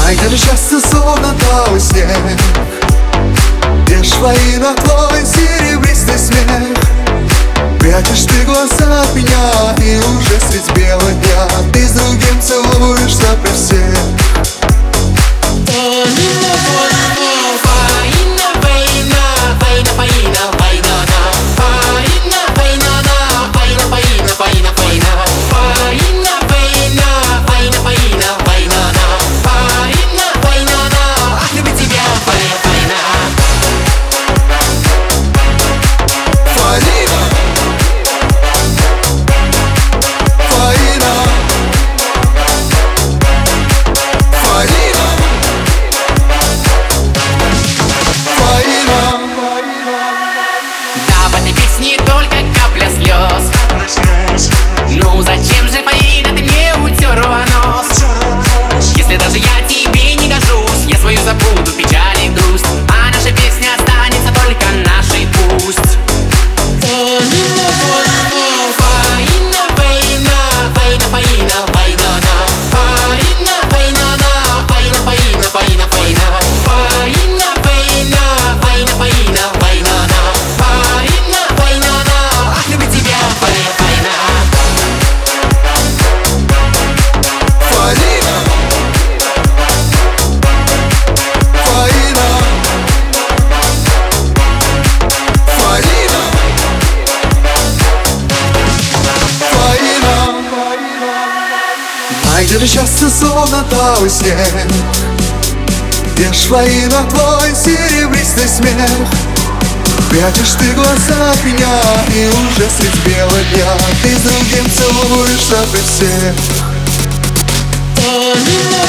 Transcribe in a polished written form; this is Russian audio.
Найдешь счастье, словно талый снег. Где ж твои на твой серебристый смех? Прячешь ты глаза от меня, и уже средь бела дня ты с другим целуешься при всех. Не только капля слез. Ну зачем же, Фаина, ты мне утерла нос? Если даже я тебе не гожусь, я свою забуду печаль и грусть, а наша песня останется только нашей пусть. Найдешь счастье, словно талый снег. Где ж твои на твой серебристый смех? Прячешь ты глаза от меня, и уже средь бела дня ты с другим целуешься при всех.